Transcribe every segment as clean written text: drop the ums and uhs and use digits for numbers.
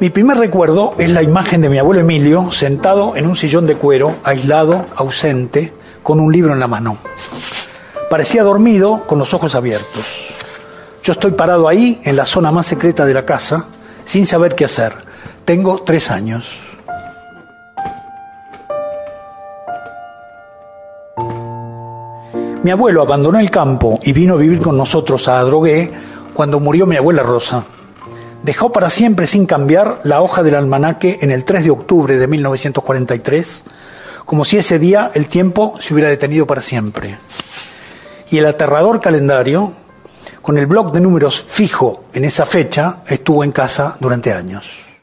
Mi primer recuerdo es la imagen de mi abuelo Emilio sentado en un sillón de cuero, aislado, ausente, con un libro en la mano. Parecía dormido, con los ojos abiertos. Yo estoy parado ahí, en la zona más secreta de la casa, sin saber qué hacer. Tengo 3 años. Mi abuelo abandonó el campo y vino a vivir con nosotros a Adrogué cuando murió mi abuela Rosa. Dejó para siempre sin cambiar la hoja del almanaque en el 3 de octubre de 1943, como si ese día el tiempo se hubiera detenido para siempre. Y el aterrador calendario, con el bloc de números fijo en esa fecha, estuvo en casa durante años.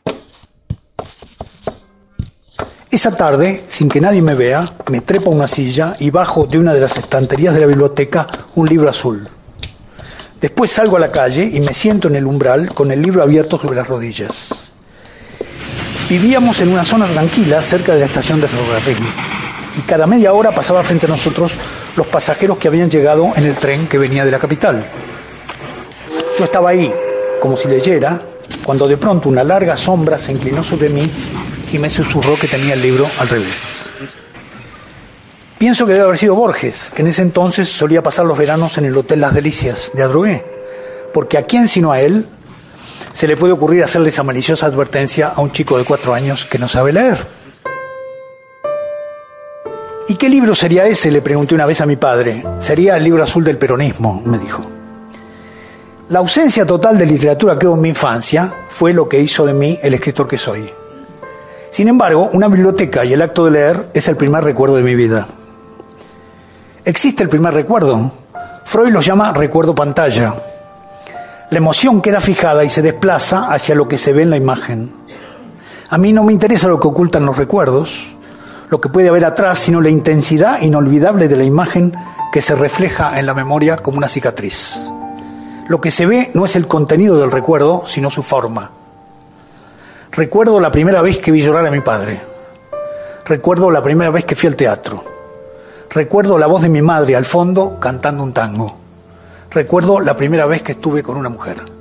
Esa tarde, sin que nadie me vea, me trepo a una silla y bajo de una de las estanterías de la biblioteca un libro azul. Después salgo a la calle y me siento en el umbral con el libro abierto sobre las rodillas. Vivíamos en una zona tranquila cerca de la estación de ferrocarril y cada media hora pasaba frente a nosotros los pasajeros que habían llegado en el tren que venía de la capital. Yo estaba ahí, como si leyera, cuando de pronto una larga sombra se inclinó sobre mí y me susurró que tenía el libro al revés. Pienso que debe haber sido Borges, que en ese entonces solía pasar los veranos en el Hotel Las Delicias de Adrogué, porque a quién sino a él se le puede ocurrir hacerle esa maliciosa advertencia a un chico de 4 años que no sabe leer. ¿Y qué libro sería ese?, le pregunté una vez a mi padre. Sería el libro azul del peronismo, me dijo. La ausencia total de literatura que hubo en mi infancia fue lo que hizo de mí el escritor que soy. Sin embargo, una biblioteca y el acto de leer es el primer recuerdo de mi vida. Existe el primer recuerdo. Freud lo llama recuerdo pantalla. La emoción queda fijada y se desplaza hacia lo que se ve en la imagen. A mí no me interesa lo que ocultan los recuerdos, lo que puede haber atrás, sino la intensidad inolvidable de la imagen que se refleja en la memoria como una cicatriz. Lo que se ve no es el contenido del recuerdo, sino su forma. Recuerdo la primera vez que vi llorar a mi padre. Recuerdo la primera vez que fui al teatro. Recuerdo la voz de mi madre al fondo cantando un tango. Recuerdo la primera vez que estuve con una mujer.